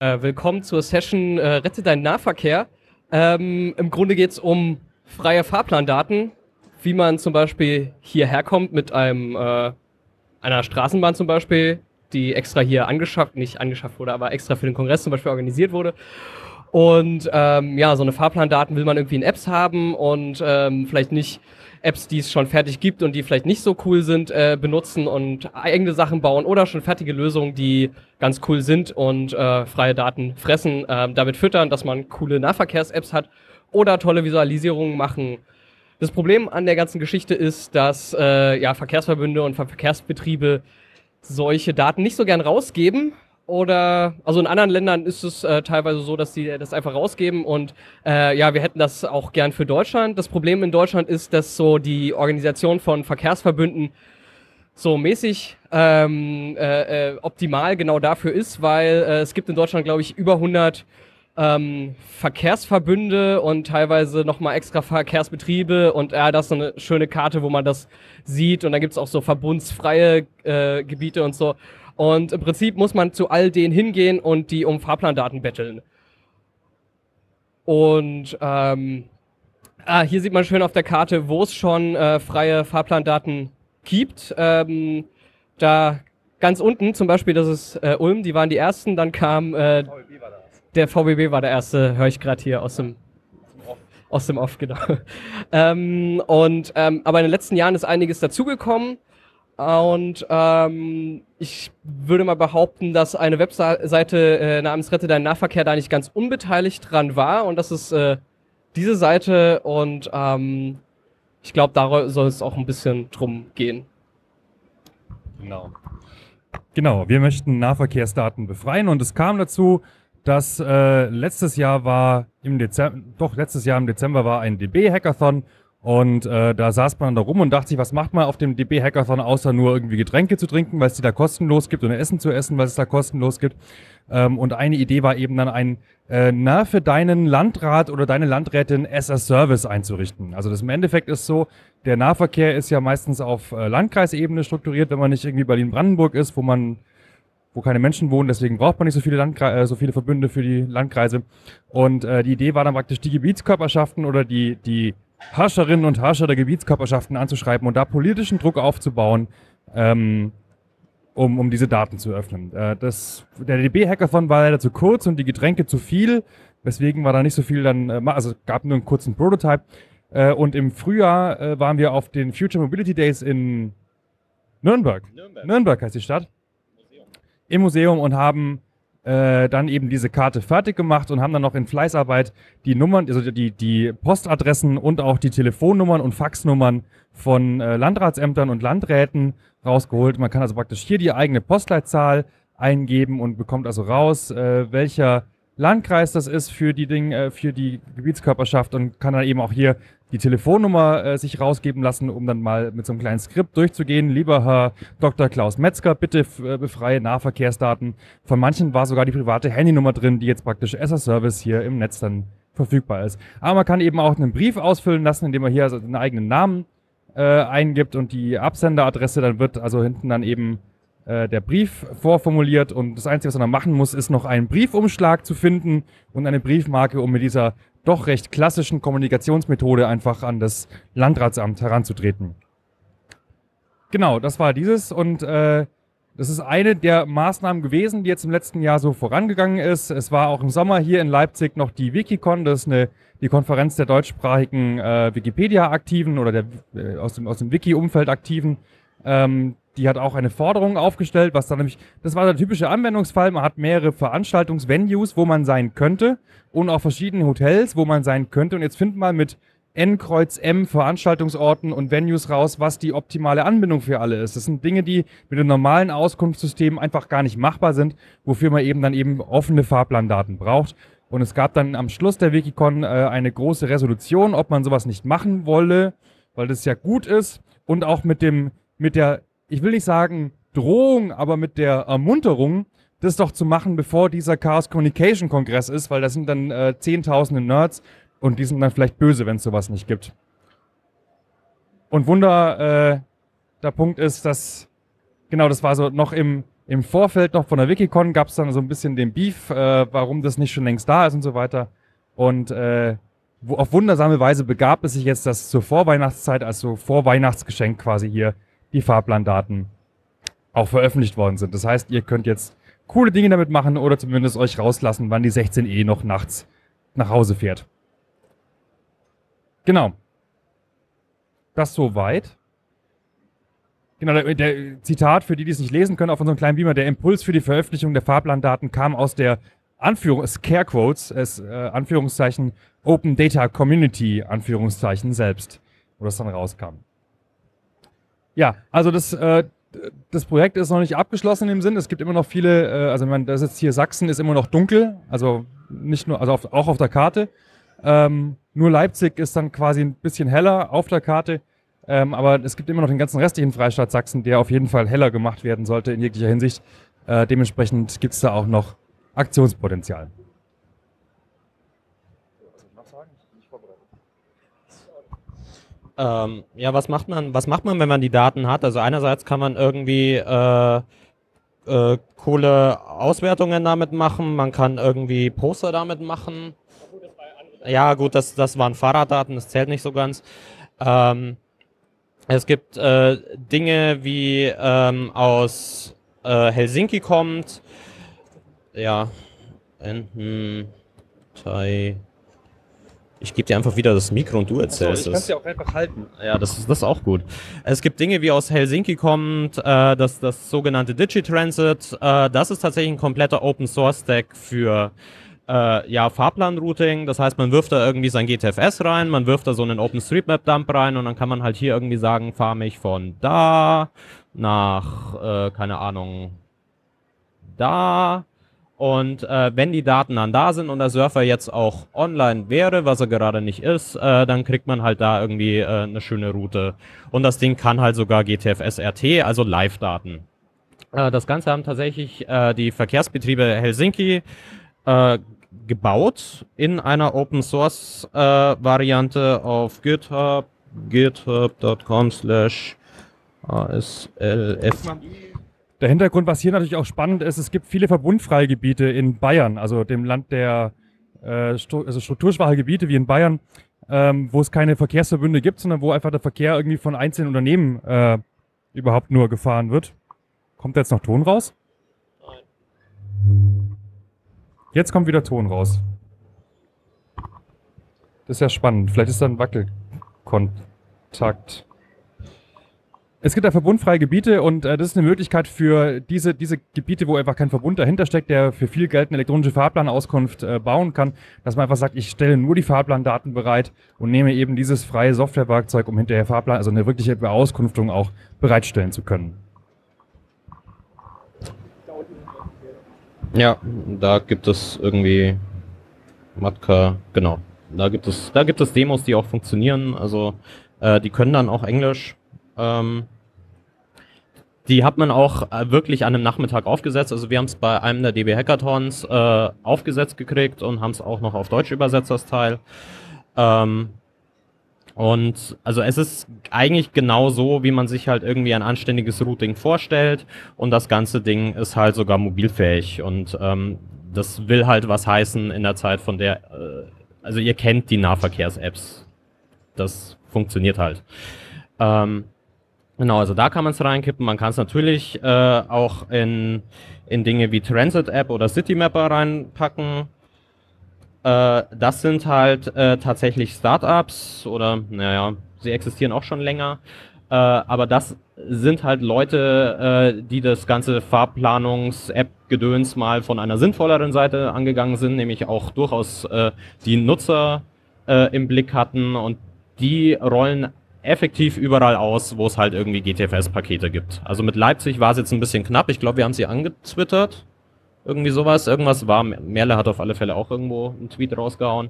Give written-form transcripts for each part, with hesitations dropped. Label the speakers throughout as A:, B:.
A: Willkommen zur Session Rette deinen Nahverkehr. Im Grunde geht es um freie Fahrplandaten, wie man zum Beispiel hierher kommt mit einer Straßenbahn zum Beispiel, die extra hier nicht angeschafft wurde, aber extra für den Kongress zum Beispiel organisiert wurde. Und ja, so eine Fahrplandaten will man irgendwie in Apps haben und vielleicht nicht Apps, die es schon fertig gibt und die vielleicht nicht so cool sind, benutzen und eigene Sachen bauen oder schon fertige Lösungen, die ganz cool sind und freie Daten fressen, damit füttern, dass man coole Nahverkehrs-Apps hat oder tolle Visualisierungen machen. Das Problem an der ganzen Geschichte ist, dass ja, Verkehrsverbünde und Verkehrsbetriebe solche Daten nicht so gern rausgeben. Oder, also in anderen Ländern ist es teilweise so, dass die das einfach rausgeben und ja, wir hätten das auch gern für Deutschland. Das Problem in Deutschland ist, dass so die Organisation von Verkehrsverbünden so mäßig optimal genau dafür ist, weil es gibt in Deutschland, glaube ich, über 100 Verkehrsverbünde und teilweise nochmal extra Verkehrsbetriebe und das ist so eine schöne Karte, wo man das sieht und dann gibt es auch so verbundsfreie Gebiete und so. Und im Prinzip muss man zu all denen hingehen und die um Fahrplandaten betteln. Und hier sieht man schön auf der Karte, wo es schon freie Fahrplandaten gibt. Da ganz unten zum Beispiel, das ist Ulm, die waren die ersten. Dann kam der VBB war der erste, höre ich gerade hier aus dem Off, genau. Aber in den letzten Jahren ist einiges dazugekommen. Und ich würde mal behaupten, dass eine Webseite namens Rette deinen Nahverkehr da nicht ganz unbeteiligt dran war. Und das ist diese Seite. Und ich glaube, da soll es auch ein bisschen drum gehen.
B: Genau, wir möchten Nahverkehrsdaten befreien. Und es kam dazu, dass letztes Jahr im Dezember war ein DB-Hackathon. Und da saß man da rum und dachte sich, was macht man auf dem DB-Hackathon, außer nur irgendwie Getränke zu trinken, weil es die da kostenlos gibt, und Essen zu essen, weil es da kostenlos gibt. Und eine Idee war eben dann für deinen Landrat oder deine Landrätin as a Service einzurichten. Also das im Endeffekt ist so, der Nahverkehr ist ja meistens auf Landkreisebene strukturiert, wenn man nicht irgendwie Berlin-Brandenburg ist, wo keine Menschen wohnen, deswegen braucht man nicht so viele Verbünde für die Landkreise. Und die Idee war dann praktisch, die Gebietskörperschaften oder die Herrscherinnen und Herrscher der Gebietskörperschaften anzuschreiben und da politischen Druck aufzubauen, um diese Daten zu öffnen. Der DB-Hackathon war leider zu kurz und die Getränke zu viel, weswegen war da nicht so viel also es gab nur einen kurzen Prototype. Und im Frühjahr waren wir auf den Future Mobility Days in Nürnberg. Nürnberg heißt die Stadt. Im Museum und haben dann eben diese Karte fertig gemacht und haben dann noch in Fleißarbeit die Nummern, also die Postadressen und auch die Telefonnummern und Faxnummern von Landratsämtern und Landräten rausgeholt. Man kann also praktisch hier die eigene Postleitzahl eingeben und bekommt also raus, welcher Landkreis das ist für die Gebietskörperschaft, und kann dann eben auch hier die Telefonnummer sich rausgeben lassen, um dann mal mit so einem kleinen Skript durchzugehen. Lieber Herr Dr. Klaus Metzger, bitte befreie Nahverkehrsdaten. Von manchen war sogar die private Handynummer drin, die jetzt praktisch as a Service hier im Netz dann verfügbar ist. Aber man kann eben auch einen Brief ausfüllen lassen, indem man hier also den eigenen Namen eingibt und die Absenderadresse. Dann wird also hinten dann eben der Brief vorformuliert, und das Einzige, was man machen muss, ist noch einen Briefumschlag zu finden und eine Briefmarke, um mit dieser doch recht klassischen Kommunikationsmethode einfach an das Landratsamt heranzutreten. Genau, das war dieses, und das ist eine der Maßnahmen gewesen, die jetzt im letzten Jahr so vorangegangen ist. Es war auch im Sommer hier in Leipzig noch die Wikicon, das ist die Konferenz der deutschsprachigen Wikipedia-Aktiven oder aus dem Wiki-Umfeld Aktiven. Die hat auch eine Forderung aufgestellt, das war der typische Anwendungsfall. Man hat mehrere Veranstaltungsvenues, wo man sein könnte, und auch verschiedene Hotels, wo man sein könnte. Und jetzt finden wir mit N Kreuz M Veranstaltungsorten und Venues raus, was die optimale Anbindung für alle ist. Das sind Dinge, die mit dem normalen Auskunftssystem einfach gar nicht machbar sind, wofür man eben offene Fahrplandaten braucht. Und es gab dann am Schluss der Wikicon eine große Resolution, ob man sowas nicht machen wolle, weil das ja gut ist, und auch mit der, ich will nicht sagen Drohung, aber mit der Ermunterung, das doch zu machen, bevor dieser Chaos Communication Kongress ist, weil das sind dann Zehntausende Nerds, und die sind dann vielleicht böse, wenn es sowas nicht gibt. Und der Punkt ist, dass, genau, das war so noch im Im Vorfeld noch von der Wikicon gab es dann so ein bisschen den Beef, warum das nicht schon längst da ist und so weiter. Und auf wundersame Weise begab es sich jetzt, dass zur Vorweihnachtszeit, also Vorweihnachtsgeschenk quasi hier, die Fahrplandaten auch veröffentlicht worden sind. Das heißt, ihr könnt jetzt coole Dinge damit machen oder zumindest euch rauslassen, wann die 16E noch nachts nach Hause fährt. Genau. Das soweit. Genau, der Zitat, für die, die es nicht lesen können, auf unserem kleinen Beamer, der Impuls für die Veröffentlichung der Fahrplandaten kam aus der Scare-Quotes, Anführungszeichen, Open Data Community, Anführungszeichen selbst, wo das dann rauskam. Ja, also das Projekt ist noch nicht abgeschlossen im Sinn. Es gibt immer noch viele, also das ist jetzt hier Sachsen, ist immer noch dunkel, also nicht nur, also auch auf der Karte. Nur Leipzig ist dann quasi ein bisschen heller auf der Karte. Aber es gibt immer noch den ganzen restlichen Freistaat Sachsen, der auf jeden Fall heller gemacht werden sollte in jeglicher Hinsicht. Dementsprechend gibt es da auch noch Aktionspotenzial.
C: Ja, was macht man, wenn man die Daten hat? Also einerseits kann man irgendwie coole Auswertungen damit machen, man kann irgendwie Poster damit machen. Ja gut, das waren Fahrraddaten, das zählt nicht so ganz. Es gibt Dinge wie aus Helsinki kommt, ja, ich gebe dir einfach wieder das Mikro und du erzählst es. Ich kann es ja auch einfach halten. Ja, das ist auch gut. Es gibt Dinge wie aus Helsinki kommt, das sogenannte DigiTransit, das ist tatsächlich ein kompletter Open-Source-Stack für Fahrplanrouting, das heißt, man wirft da irgendwie sein GTFS rein, man wirft da so einen OpenStreetMap-Dump rein und dann kann man halt hier irgendwie sagen, fahr mich von da nach, keine Ahnung, da. Und wenn die Daten dann da sind und der Surfer jetzt auch online wäre, was er gerade nicht ist, dann kriegt man halt da irgendwie eine schöne Route. Und das Ding kann halt sogar GTFS-RT, also Live-Daten. Das Ganze haben tatsächlich die Verkehrsbetriebe Helsinki gebaut in einer Open-Source-Variante auf GitHub, github.com/ASLF.
B: Der Hintergrund, was hier natürlich auch spannend ist, es gibt viele verbundfreie Gebiete in Bayern, also dem Land der strukturschwache Gebiete wie in Bayern, wo es keine Verkehrsverbünde gibt, sondern wo einfach der Verkehr irgendwie von einzelnen Unternehmen überhaupt nur gefahren wird. Kommt jetzt noch Ton raus? Nein. Jetzt kommt wieder Ton raus. Das ist ja spannend. Vielleicht ist da ein Wackelkontakt. Es gibt da verbundfreie Gebiete und das ist eine Möglichkeit für diese Gebiete, wo einfach kein Verbund dahinter steckt, der für viel Geld eine elektronische Fahrplanauskunft bauen kann, dass man einfach sagt, ich stelle nur die Fahrplandaten bereit und nehme eben dieses freie Softwarewerkzeug, um hinterher Fahrplan, also eine wirkliche Beauskunftung auch bereitstellen zu können.
C: Ja, da gibt es irgendwie Matka, genau. Da gibt es Demos, die auch funktionieren, also die können dann auch Englisch. Die hat man auch wirklich an einem Nachmittag aufgesetzt. Also wir haben es bei einem der DB Hackathons aufgesetzt gekriegt und haben es auch noch auf Deutsch übersetzt, das Teil. Und also es ist eigentlich genau so, wie man sich halt irgendwie ein anständiges Routing vorstellt. Und das ganze Ding ist halt sogar mobilfähig. Und das will halt was heißen in der Zeit, von der, also ihr kennt die Nahverkehrs-Apps. Das funktioniert halt. Genau, also da kann man es reinkippen. Man kann es natürlich auch in Dinge wie Transit-App oder Citymapper reinpacken. Das sind halt tatsächlich Startups oder, naja, sie existieren auch schon länger. Aber das sind halt Leute, die das ganze Fahrplanungs-App-Gedöns mal von einer sinnvolleren Seite angegangen sind, nämlich auch durchaus die Nutzer im Blick hatten und die rollen effektiv überall aus, wo es halt irgendwie GTFS-Pakete gibt. Also mit Leipzig war es jetzt ein bisschen knapp. Ich glaube, wir haben sie angetwittert. Irgendwie sowas. Irgendwas war. Merle hat auf alle Fälle auch irgendwo einen Tweet rausgehauen.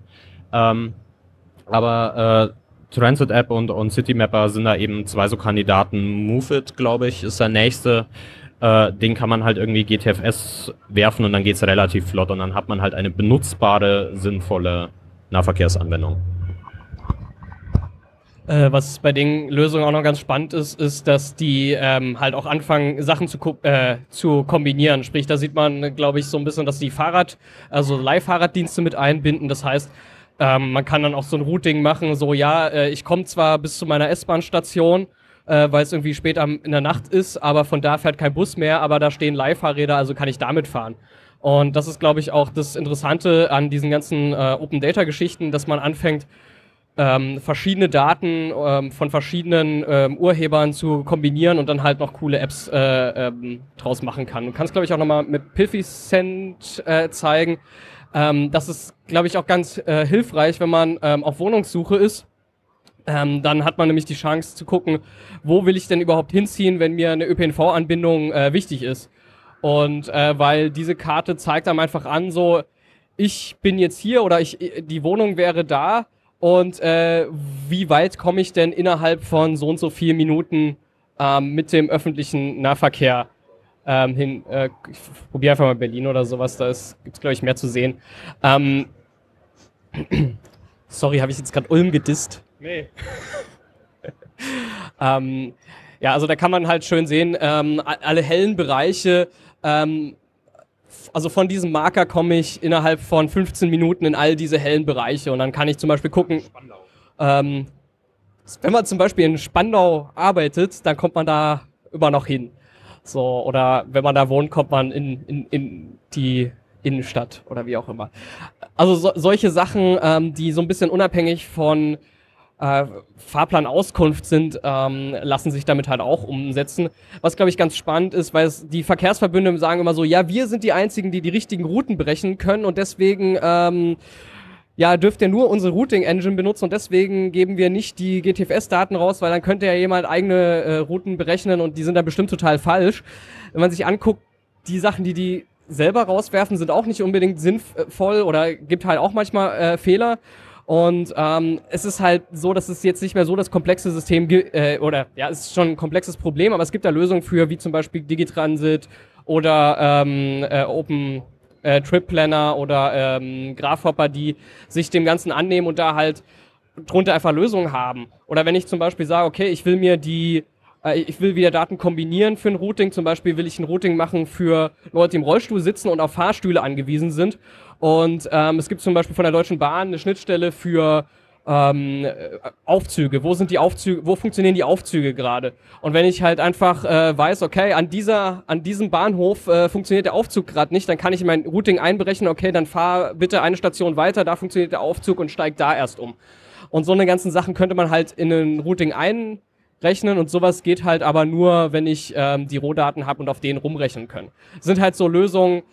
C: Aber Transit-App und Citymapper sind da eben zwei so Kandidaten. MoveIt, glaube ich, ist der nächste. Den kann man halt irgendwie GTFS werfen und dann geht es relativ flott und dann hat man halt eine benutzbare, sinnvolle Nahverkehrsanwendung.
A: Was bei den Lösungen auch noch ganz spannend ist, dass die halt auch anfangen, Sachen zu kombinieren. Sprich, da sieht man, glaube ich, so ein bisschen, dass die also Leihfahrraddienste mit einbinden. Das heißt, man kann dann auch so ein Routing machen, so ja, ich komme zwar bis zu meiner S-Bahn-Station, weil es irgendwie spät in der Nacht ist, aber von da fährt kein Bus mehr, aber da stehen Leihfahrräder, also kann ich damit fahren. Und das ist, glaube ich, auch das Interessante an diesen ganzen Open-Data-Geschichten, dass man anfängt, verschiedene Daten von verschiedenen Urhebern zu kombinieren und dann halt noch coole Apps draus machen kann. Du kannst, glaube ich, auch nochmal mit Pilficent zeigen. Das ist, glaube ich, auch ganz hilfreich, wenn man auf Wohnungssuche ist. Dann hat man nämlich die Chance zu gucken, wo will ich denn überhaupt hinziehen, wenn mir eine ÖPNV-Anbindung wichtig ist. Und weil diese Karte zeigt einem einfach an, so, ich bin jetzt hier oder die Wohnung wäre da und wie weit komme ich denn innerhalb von so und so 4 Minuten mit dem öffentlichen Nahverkehr hin. Ich probiere einfach mal Berlin oder sowas, da gibt es, glaube ich, mehr zu sehen. Sorry, habe ich jetzt gerade Ulm gedisst?
B: Nee.
A: Ja, also da kann man halt schön sehen, alle hellen Bereiche, also von diesem Marker komme ich innerhalb von 15 Minuten in all diese hellen Bereiche und dann kann ich zum Beispiel gucken, wenn man zum Beispiel in Spandau arbeitet, dann kommt man da immer noch hin. So, oder wenn man da wohnt, kommt man in die Innenstadt oder wie auch immer. Also solche Sachen, die so ein bisschen unabhängig von Fahrplanauskunft sind, lassen sich damit halt auch umsetzen. Was, glaube ich, ganz spannend ist, weil die Verkehrsverbünde sagen immer so, ja, wir sind die Einzigen, die die richtigen Routen berechnen können und deswegen ja, dürft ihr nur unsere Routing-Engine benutzen und deswegen geben wir nicht die GTFS-Daten raus, weil dann könnte ja jemand eigene Routen berechnen und die sind dann bestimmt total falsch. Wenn man sich anguckt, die Sachen, die selber rauswerfen, sind auch nicht unbedingt sinnvoll oder gibt halt auch manchmal Fehler. Und es ist halt so, dass es jetzt nicht mehr so das komplexe System gibt, oder ja, es ist schon ein komplexes Problem, aber es gibt da Lösungen für, wie zum Beispiel Digitransit oder Open Trip Planner oder Graphhopper, die sich dem Ganzen annehmen und da halt drunter einfach Lösungen haben. Oder wenn ich zum Beispiel sage, okay, ich will wieder Daten kombinieren für ein Routing. Zum Beispiel will ich ein Routing machen für Leute, die im Rollstuhl sitzen und auf Fahrstühle angewiesen sind. Und es gibt zum Beispiel von der Deutschen Bahn eine Schnittstelle für Aufzüge. Wo funktionieren die Aufzüge gerade? Und wenn ich halt einfach weiß, okay, an diesem Bahnhof funktioniert der Aufzug gerade nicht, dann kann ich in mein Routing einberechnen, okay, dann fahr bitte eine Station weiter, da funktioniert der Aufzug und steig da erst um. Und so eine ganzen Sachen könnte man halt in ein Routing einrechnen und sowas geht halt aber nur, wenn ich die Rohdaten habe und auf denen rumrechnen können. Das sind halt so Lösungen,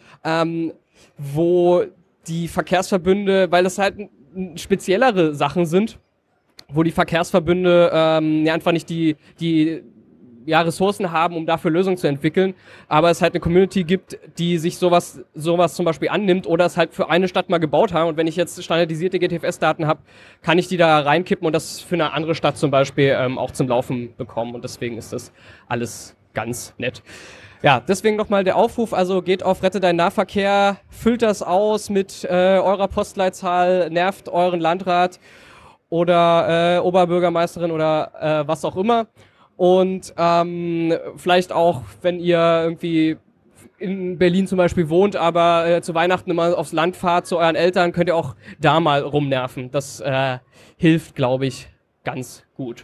A: wo die Verkehrsverbünde, weil das halt speziellere Sachen sind, wo die Verkehrsverbünde ja einfach nicht die Ressourcen haben, um dafür Lösungen zu entwickeln, aber es halt eine Community gibt, die sich sowas zum Beispiel annimmt oder es halt für eine Stadt mal gebaut haben und wenn ich jetzt standardisierte GTFS-Daten habe, kann ich die da reinkippen und das für eine andere Stadt zum Beispiel auch zum Laufen bekommen und deswegen ist das alles ganz nett. Ja, deswegen nochmal der Aufruf, also geht auf Rette deinen Nahverkehr, füllt das aus mit eurer Postleitzahl, nervt euren Landrat oder Oberbürgermeisterin oder was auch immer. Und vielleicht auch, wenn ihr irgendwie in Berlin zum Beispiel wohnt, aber zu Weihnachten immer aufs Land fahrt zu euren Eltern, könnt ihr auch da mal rumnerven. Das hilft, glaube ich, ganz gut.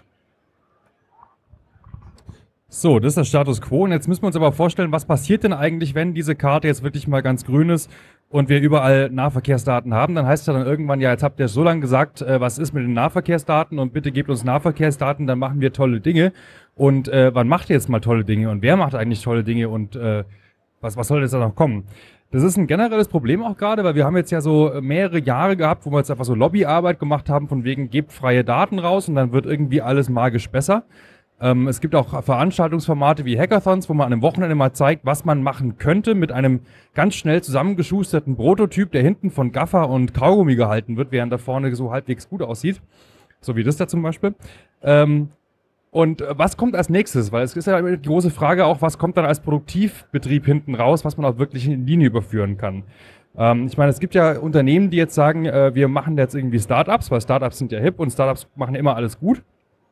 B: So, das ist der Status Quo. Und jetzt müssen wir uns aber vorstellen, was passiert denn eigentlich, wenn diese Karte jetzt wirklich mal ganz grün ist und wir überall Nahverkehrsdaten haben? Dann heißt es ja dann irgendwann, ja, jetzt habt ihr so lange gesagt, was ist mit den Nahverkehrsdaten und bitte gebt uns Nahverkehrsdaten, dann machen wir tolle Dinge. Und wann macht ihr jetzt mal tolle Dinge und wer macht eigentlich tolle Dinge und was soll jetzt da noch kommen? Das ist ein generelles Problem auch gerade, weil wir haben jetzt ja so mehrere Jahre gehabt, wo wir jetzt einfach so Lobbyarbeit gemacht haben, von wegen gebt freie Daten raus und dann wird irgendwie alles magisch besser. Es gibt auch Veranstaltungsformate wie Hackathons, wo man an einem Wochenende mal zeigt, was man machen könnte mit einem ganz schnell zusammengeschusterten Prototyp, der hinten von Gaffer und Kaugummi gehalten wird, während da vorne so halbwegs gut aussieht. So wie das da zum Beispiel. Und was kommt als nächstes? Weil es ist ja die große Frage auch, was kommt dann als Produktivbetrieb hinten raus, was man auch wirklich in Linie überführen kann. Ich meine, es gibt ja Unternehmen, die jetzt sagen, wir machen jetzt irgendwie Startups, weil Startups sind ja hip und Startups machen immer alles gut.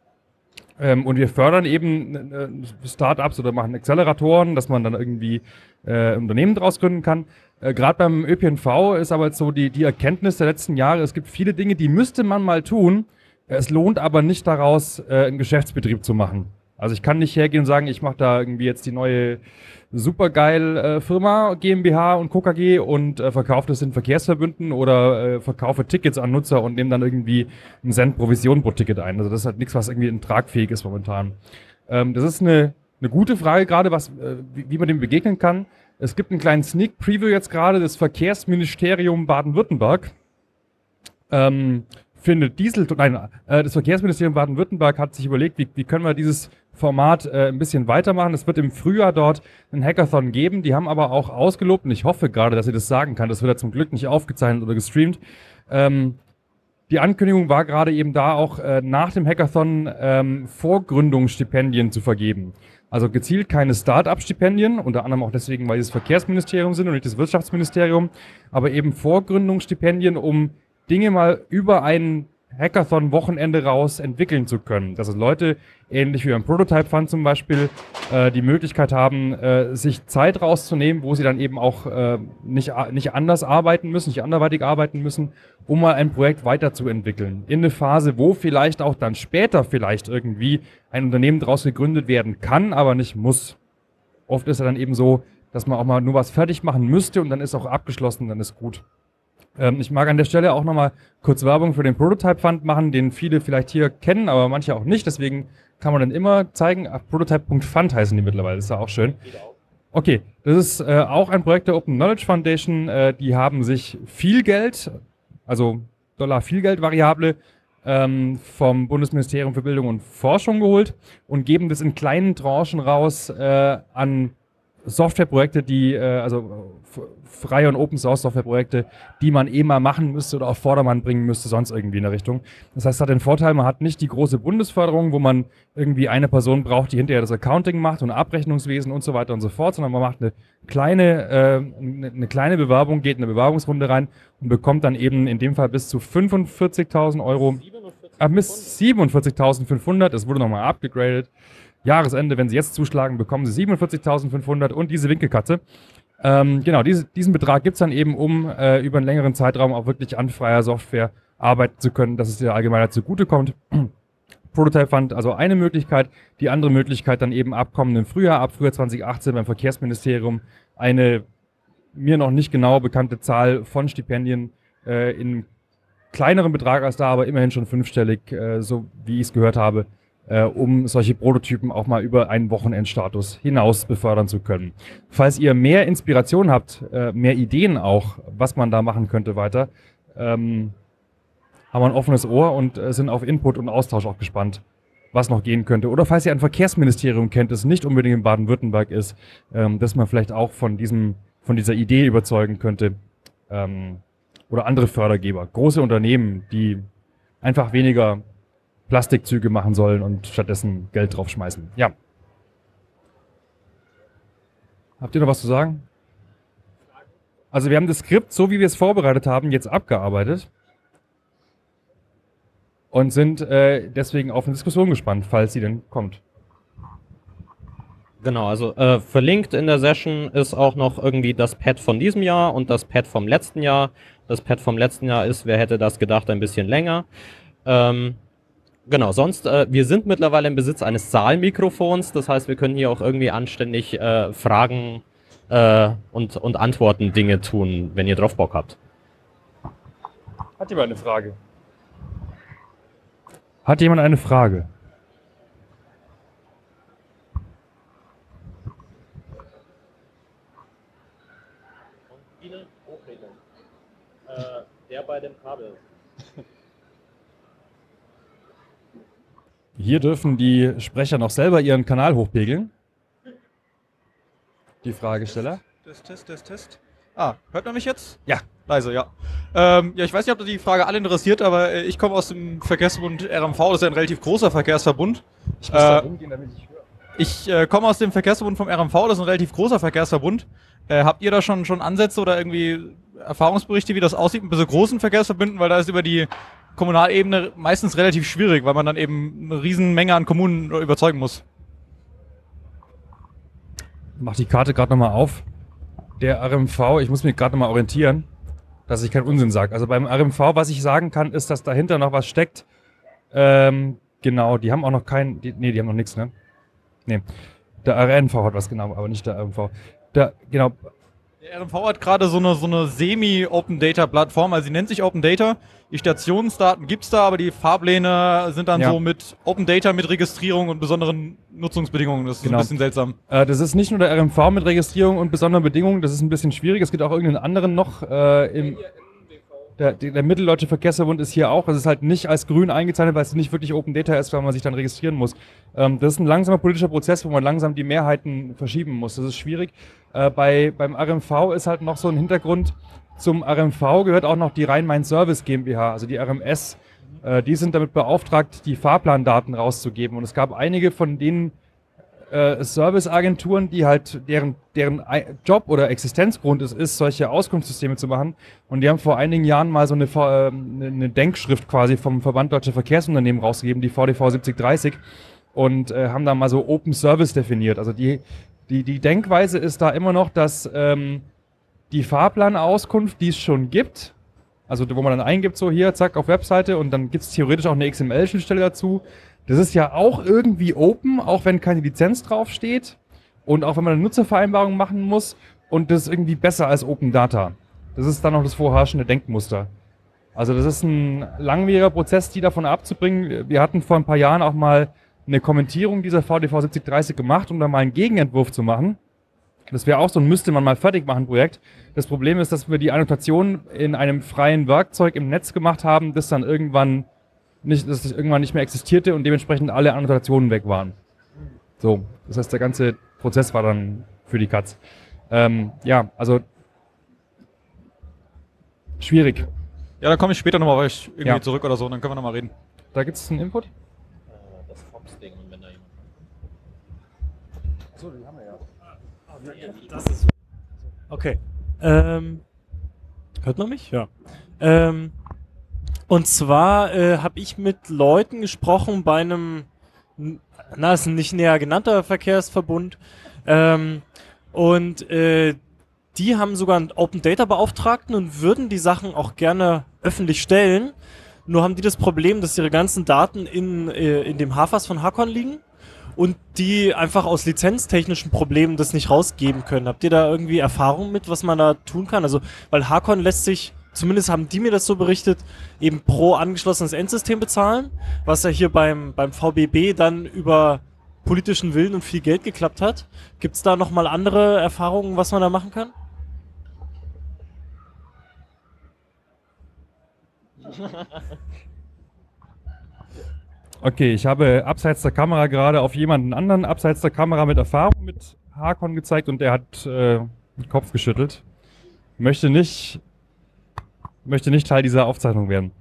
B: Und wir fördern eben Startups oder machen Acceleratoren, dass man dann irgendwie Unternehmen draus gründen kann. Gerade beim ÖPNV ist aber jetzt so die Erkenntnis der letzten Jahre, es gibt viele Dinge, die müsste man mal tun. Es lohnt aber nicht daraus, einen Geschäftsbetrieb zu machen. Also ich kann nicht hergehen und sagen, ich mache da irgendwie jetzt die neue supergeil Firma GmbH und Co. KG und verkaufe das in Verkehrsverbünden oder verkaufe Tickets an Nutzer und nehme dann irgendwie einen Cent Provision pro Ticket ein. Also das ist halt nichts, was irgendwie tragfähig ist momentan. Das ist eine gute Frage gerade, wie man dem begegnen kann. Es gibt einen kleinen Sneak Preview jetzt gerade, das Verkehrsministerium Baden-Württemberg das Verkehrsministerium Baden-Württemberg hat sich überlegt, wie können wir dieses Format ein bisschen weitermachen. Es wird im Frühjahr dort einen Hackathon geben. Die haben aber auch ausgelobt, und ich hoffe gerade, dass ich das sagen kann. Das wird ja zum Glück nicht aufgezeichnet oder gestreamt. Die Ankündigung war gerade eben da auch nach dem Hackathon Vorgründungsstipendien zu vergeben. Also gezielt keine Start-up-Stipendien, unter anderem auch deswegen, weil sie das Verkehrsministerium sind und nicht das Wirtschaftsministerium, aber eben Vorgründungsstipendien, um Dinge mal über ein Hackathon-Wochenende raus entwickeln zu können. Dass Leute, ähnlich wie beim Prototype Fund zum Beispiel, die Möglichkeit haben, sich Zeit rauszunehmen, wo sie dann eben auch nicht anders arbeiten müssen, nicht anderweitig arbeiten müssen, um mal ein Projekt weiterzuentwickeln. In eine Phase, wo vielleicht auch dann später vielleicht irgendwie ein Unternehmen daraus gegründet werden kann, aber nicht muss. Oft ist es dann eben so, dass man auch mal nur was fertig machen müsste und dann ist auch abgeschlossen, dann ist gut. Ich mag an der Stelle auch nochmal kurz Werbung für den Prototype Fund machen, den viele vielleicht hier kennen, aber manche auch nicht. Deswegen kann man dann immer zeigen, prototype.fund heißen die mittlerweile, das ist ja auch schön. Okay, das ist auch ein Projekt der Open Knowledge Foundation. Die haben sich viel Geld, also Dollar-Vielgeld-Variable, vom Bundesministerium für Bildung und Forschung geholt und geben das in kleinen Tranchen raus an Softwareprojekte, die, also freie und Open-Source-Softwareprojekte, die man mal machen müsste oder auf Vordermann bringen müsste, sonst irgendwie in der Richtung. Das heißt, es hat den Vorteil, man hat nicht die große Bundesförderung, wo man irgendwie eine Person braucht, die hinterher das Accounting macht und Abrechnungswesen und so weiter und so fort, sondern man macht eine kleine Bewerbung, geht in eine Bewerbungsrunde rein und bekommt dann eben in dem Fall bis zu 45.000 Euro, bis 47.500, es wurde nochmal abgegradet. Jahresende, wenn Sie jetzt zuschlagen, bekommen Sie 47.500 und diese Winkelkatze. Genau, diesen Betrag gibt's dann eben, um über einen längeren Zeitraum auch wirklich an freier Software arbeiten zu können, dass es der Allgemeinheit zugutekommt. Prototype Fund, also eine Möglichkeit. Die andere Möglichkeit dann eben ab kommenden Frühjahr, ab Frühjahr 2018 beim Verkehrsministerium, eine mir noch nicht genau bekannte Zahl von Stipendien in kleineren Betrag als da, aber immerhin schon fünfstellig, so wie ich es gehört habe, um solche Prototypen auch mal über einen Wochenendstatus hinaus befördern zu können. Falls ihr mehr Inspiration habt, mehr Ideen auch, was man da machen könnte weiter, haben wir ein offenes Ohr und sind auf Input und Austausch auch gespannt, was noch gehen könnte. Oder falls ihr ein Verkehrsministerium kennt, das nicht unbedingt in Baden-Württemberg ist, dass man vielleicht auch von dieser Idee überzeugen könnte, oder andere Fördergeber, große Unternehmen, die einfach weniger Plastikzüge machen sollen und stattdessen Geld draufschmeißen. Ja. Habt ihr noch was zu sagen? Also wir haben das Skript, so wie wir es vorbereitet haben, jetzt abgearbeitet und sind deswegen auf eine Diskussion gespannt, falls sie denn kommt.
C: Genau, also verlinkt in der Session ist auch noch irgendwie das Pad von diesem Jahr und das Pad vom letzten Jahr. Das Pad vom letzten Jahr ist, wer hätte das gedacht, ein bisschen länger. Genau, sonst, wir sind mittlerweile im Besitz eines Saalmikrofons, das heißt, wir können hier auch irgendwie anständig Fragen und Antworten Dinge tun, wenn ihr drauf Bock habt.
B: Hat jemand eine Frage? Hat jemand eine Frage?
C: Der bei dem Kabel.
B: Hier dürfen die Sprecher noch selber ihren Kanal hochpegeln. Die Fragesteller.
D: Test. Ah, hört man mich jetzt?
B: Ja.
D: Leise, ja. Ja, ich weiß nicht, ob die Frage alle interessiert, aber ich komme aus dem Verkehrsverbund RMV, das ist ja ein relativ großer Verkehrsverbund.
B: Ich muss da rumgehen, damit ich höre.
D: Ich komme aus dem Verkehrsverbund vom RMV, das ist ein relativ großer Verkehrsverbund. Habt ihr da schon Ansätze oder irgendwie Erfahrungsberichte, wie das aussieht mit so großen Verkehrsverbünden? Weil da ist über die Kommunalebene meistens relativ schwierig, weil man dann eben eine riesen Menge an Kommunen überzeugen muss.
B: Mach die Karte gerade nochmal auf. Der RMV, ich muss mich gerade nochmal orientieren, dass ich keinen Unsinn sage. Also beim RMV, was ich sagen kann, ist, dass dahinter noch was steckt. Genau, die haben auch noch keinen, die haben noch nichts, ne? Nee, der RNV hat was, genau, aber nicht der RMV. Genau.
D: Der RMV hat gerade so eine Semi-Open-Data-Plattform, also sie nennt sich Open Data. Die Stationsdaten gibt's da, aber die Fahrpläne sind dann so mit Open Data, mit Registrierung und besonderen Nutzungsbedingungen. Das ist ein bisschen seltsam.
B: Das ist nicht nur der RMV mit Registrierung und besonderen Bedingungen, das ist ein bisschen schwierig. Es gibt auch irgendeinen anderen noch. Der Mitteldeutsche Verkehrsverbund ist hier auch. Es ist halt nicht als grün eingezeichnet, weil es nicht wirklich Open Data ist, weil man sich dann registrieren muss. Das ist ein langsamer politischer Prozess, wo man langsam die Mehrheiten verschieben muss. Das ist schwierig. Beim RMV ist halt noch so ein Hintergrund. Zum RMV gehört auch noch die Rhein-Main-Service GmbH, also die RMS. Die sind damit beauftragt, die Fahrplandaten rauszugeben. Und es gab einige von den Serviceagenturen, die halt deren Job oder Existenzgrund ist, solche Auskunftssysteme zu machen. Und die haben vor einigen Jahren mal so eine Denkschrift quasi vom Verband Deutscher Verkehrsunternehmen rausgegeben, die VDV 7030, und haben da mal so Open Service definiert. Also die Denkweise ist da immer noch, dass die Fahrplanauskunft, die es schon gibt, also wo man dann eingibt, so hier, zack, auf Webseite, und dann gibt es theoretisch auch eine XML-Schnittstelle dazu. Das ist ja auch irgendwie open, auch wenn keine Lizenz draufsteht und auch wenn man eine Nutzervereinbarung machen muss, und das ist irgendwie besser als Open Data. Das ist dann noch das vorherrschende Denkmuster. Also das ist ein langwieriger Prozess, die davon abzubringen. Wir hatten vor ein paar Jahren auch mal eine Kommentierung dieser VDV 7030 gemacht, um da mal einen Gegenentwurf zu machen. Das wäre auch so ein müsste man mal fertig machen Projekt. Das Problem ist, dass wir die Annotation in einem freien Werkzeug im Netz gemacht haben, das irgendwann nicht mehr existierte und dementsprechend alle Annotationen weg waren. So, das heißt, der ganze Prozess war dann für die Katz. Also schwierig.
D: Ja, dann komme ich später nochmal irgendwie zurück oder so, dann können wir nochmal reden.
B: Da gibt es einen Input?
C: Das Fox-Ding, wenn da jemand...
B: So, die haben wir ja.
E: Das ist okay. Hört man mich? Ja. Und zwar habe ich mit Leuten gesprochen bei einem, es ist ein nicht näher genannter Verkehrsverbund, und die haben sogar einen Open Data Beauftragten und würden die Sachen auch gerne öffentlich stellen. Nur haben die das Problem, dass ihre ganzen Daten in dem HFAS von Hakon liegen und die einfach aus lizenztechnischen Problemen das nicht rausgeben können. Habt ihr da irgendwie Erfahrung mit, was man da tun kann? Also, weil Hakon lässt sich, zumindest haben die mir das so berichtet, eben pro angeschlossenes Endsystem bezahlen, was ja hier beim VBB dann über politischen Willen und viel Geld geklappt hat. Gibt es da nochmal andere Erfahrungen, was man da machen kann?
B: Okay, ich habe abseits der Kamera gerade auf jemanden anderen abseits der Kamera mit Erfahrung mit Hakon gezeigt und der hat den Kopf geschüttelt. Möchte nicht Teil dieser Aufzeichnung werden.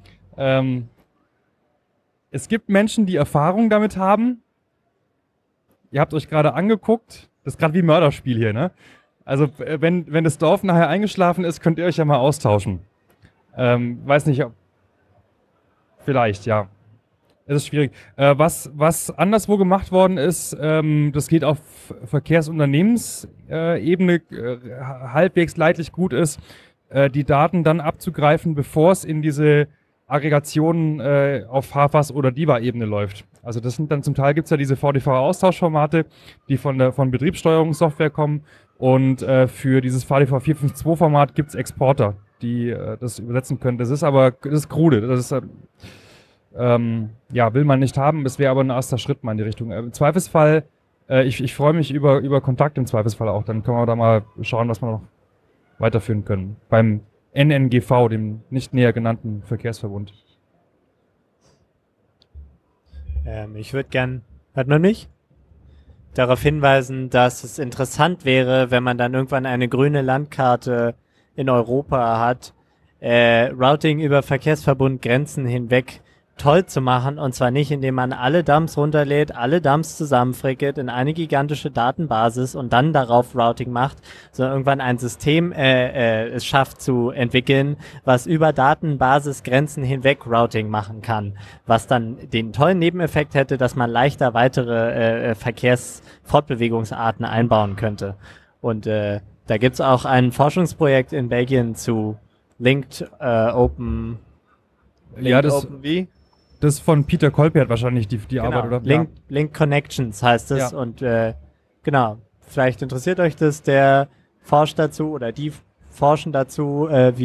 B: Es gibt Menschen, die Erfahrung damit haben. Ihr habt euch gerade angeguckt. Das ist gerade wie Mörderspiel hier, ne? Also wenn das Dorf nachher eingeschlafen ist, könnt ihr euch ja mal austauschen. Weiß nicht, ob... Vielleicht, ja. Es ist schwierig. Was anderswo gemacht worden ist, das geht auf Verkehrsunternehmensebene halbwegs leidlich gut ist, die Daten dann abzugreifen, bevor es in diese Aggregationen auf HFAS oder DIVA-Ebene läuft. Also das sind dann zum Teil gibt's ja diese VDV-Austauschformate, die von Betriebssteuerungssoftware kommen, und für dieses VDV 452-Format gibt's Exporter, die das übersetzen können. Das ist krude. Das ist will man nicht haben. Das wäre aber ein erster Schritt mal in die Richtung. Im Zweifelsfall, ich freue mich über Kontakt im Zweifelsfall auch. Dann können wir da mal schauen, was wir noch weiterführen können. Beim NNGV, dem nicht näher genannten Verkehrsverbund.
F: Ich würde gern, hört man mich? Darauf hinweisen, dass es interessant wäre, wenn man dann irgendwann eine grüne Landkarte in Europa hat, Routing über Verkehrsverbundgrenzen hinweg toll zu machen, und zwar nicht, indem man alle Dumps runterlädt, alle Dumps zusammenfrickelt in eine gigantische Datenbasis und dann darauf Routing macht, sondern irgendwann ein System es schafft zu entwickeln, was über Datenbasisgrenzen hinweg Routing machen kann, was dann den tollen Nebeneffekt hätte, dass man leichter weitere Verkehrsfortbewegungsarten einbauen könnte. Und da gibt es auch ein Forschungsprojekt in Belgien zu Linked Open
B: Ja, das
F: OpenV.
B: ist von Peter Kolpert wahrscheinlich die Arbeit, oder?
F: Link Connections heißt es.
B: Ja.
F: Und genau, vielleicht interessiert euch das. Der forscht dazu oder die forschen dazu,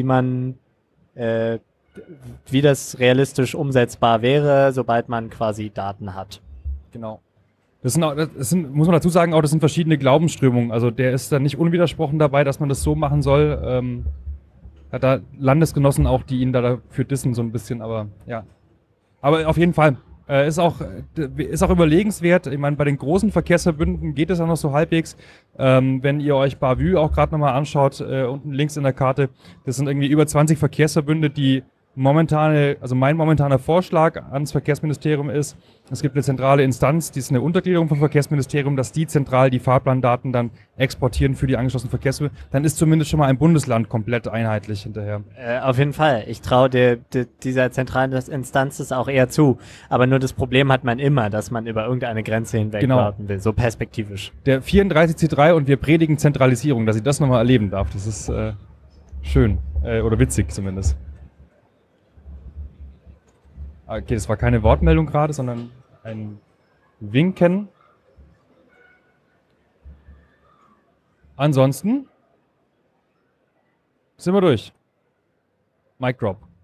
F: wie das realistisch umsetzbar wäre, sobald man quasi Daten hat.
B: Genau. Muss man dazu sagen, auch das sind verschiedene Glaubensströmungen. Also der ist da nicht unwidersprochen dabei, dass man das so machen soll. Hat da Landesgenossen auch, die ihn da dafür dissen so ein bisschen, aber ja. Aber auf jeden Fall. Ist auch überlegenswert. Ich meine, bei den großen Verkehrsverbünden geht es ja noch so halbwegs. Wenn ihr euch Bavü auch gerade nochmal anschaut, unten links in der Karte, das sind irgendwie über 20 Verkehrsverbünde, die mein momentaner Vorschlag ans Verkehrsministerium ist, es gibt eine zentrale Instanz, die ist eine Untergliederung vom Verkehrsministerium, dass die zentral die Fahrplandaten dann exportieren für die angeschlossenen Verkehrsverbünde. Dann ist zumindest schon mal ein Bundesland komplett einheitlich hinterher.
F: Auf jeden Fall. Ich traue dieser zentralen Instanz das auch eher zu. Aber nur das Problem hat man immer, dass man über irgendeine Grenze hinweg routen will. So perspektivisch.
B: Der 34C3 und wir predigen Zentralisierung, dass ich das nochmal erleben darf. Das ist schön. Oder witzig zumindest. Okay, das war keine Wortmeldung gerade, sondern ein Winken. Ansonsten sind wir durch. Mic drop.